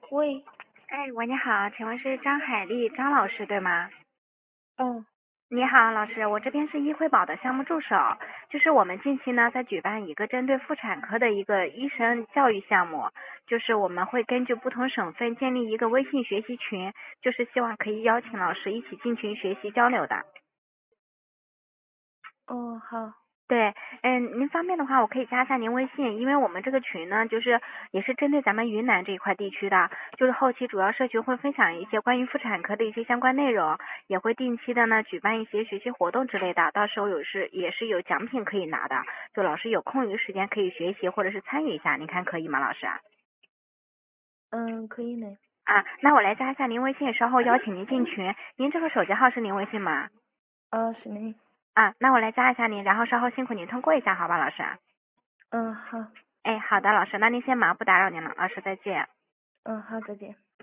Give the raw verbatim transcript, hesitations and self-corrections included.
喂。 哎，喂，你好，请问是张海丽张老师对吗？ 嗯。 你好，老师，我这边是医惠保的项目助手，就是我们近期呢在举办一个针对妇产科的一个医生教育项目，就是我们会根据不同省份建立一个微信学习群，就是希望可以邀请老师一起进群学习交流的。 哦，好。 对，嗯，您方便的话，我可以加一下您微信，因为我们这个群呢，就是也是针对咱们云南这一块地区的，就是后期主要社群会分享一些关于妇产科的一些相关内容，也会定期的呢举办一些学习活动之类的，到时候有是也是有奖品可以拿的，就老师有空余时间可以学习或者是参与一下，您看可以吗，老师？ 嗯，可以呢。 啊，那我来加一下您微信，稍后邀请您进群，您这个手机号是您微信吗？ 啊，是呢。 啊，那我来加一下您，然后稍后辛苦您通过一下，好吧，老师？ 嗯，好。 哎，好的，老师，那您先忙，不打扰您了，老师再见。 嗯，好，再见。